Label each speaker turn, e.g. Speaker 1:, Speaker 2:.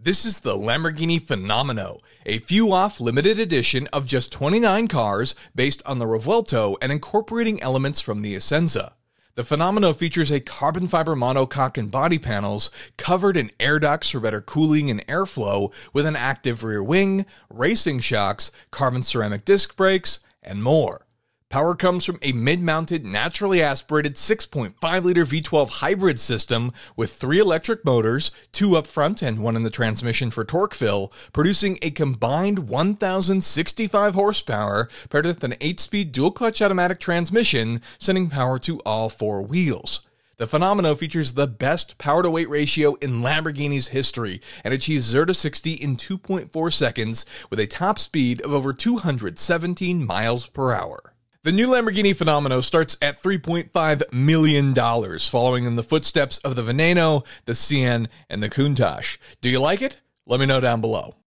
Speaker 1: This is the Lamborghini Fenomeno, a few-off limited edition of just 29 cars based on the Revuelto and incorporating elements from the Essenza. The Fenomeno features a carbon fiber monocoque and body panels covered in air ducts for better cooling and airflow with an active rear wing, racing shocks, carbon ceramic disc brakes, and more. Power comes from a mid-mounted, naturally aspirated 6.5-liter V12 hybrid system with 3 electric motors, 2 up front and 1 in the transmission for torque fill, producing a combined 1,065 horsepower paired with an 8-speed dual-clutch automatic transmission, sending power to all 4 wheels. The Fenomeno features the best power-to-weight ratio in Lamborghini's history and achieves 0 to 60 in 2.4 seconds with a top speed of over 217 miles per hour. The new Lamborghini Fenomeno starts at $3.5 million, following in the footsteps of the Veneno, the Sienne, and the Countach. Do you like it? Let me know down below.